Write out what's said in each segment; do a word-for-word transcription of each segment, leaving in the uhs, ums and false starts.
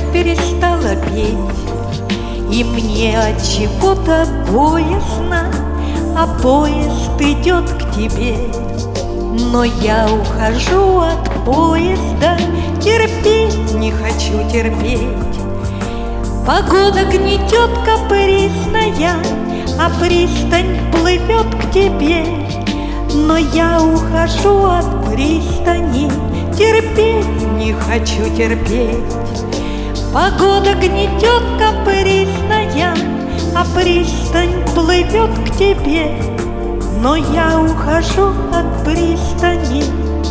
перестала петь, и мне от чего-то боязно, а поезд идет к тебе. Но я ухожу от поезда, терпеть не хочу терпеть. Погода гнетет капризная, а пристань плывет к тебе. Но я ухожу от пристани, терпеть не хочу терпеть. Погода гнетет капризная, а пристань плывет к тебе. Но я ухожу от пристани.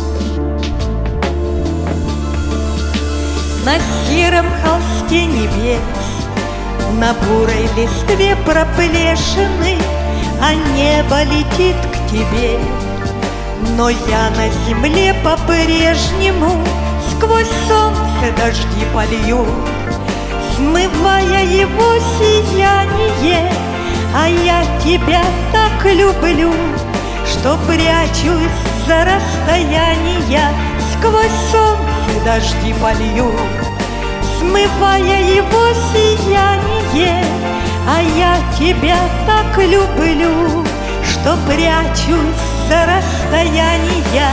На сером холсте небес, на бурой листве проплешины, а небо летит к тебе. Но я на земле по-прежнему сквозь солнце дожди полью, смывая его сияние. А я тебя так люблю, что прячусь за расстояния, сквозь солнце дожди полью, смывая его сияние. А я тебя так люблю, что прячусь за расстояния.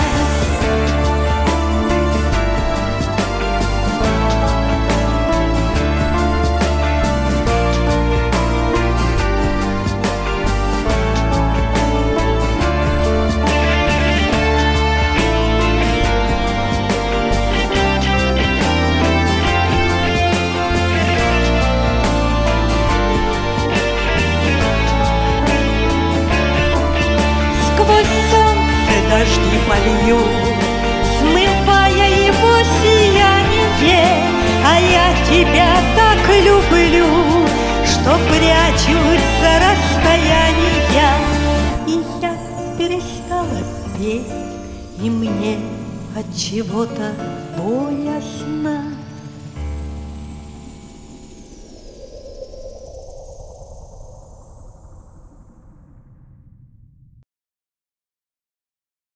Сквозь солнце дожди полью, смывая его сияние. А я тебя так люблю, что прячусь за расстояния. И я перестала петь, и мне от чего-то боязно.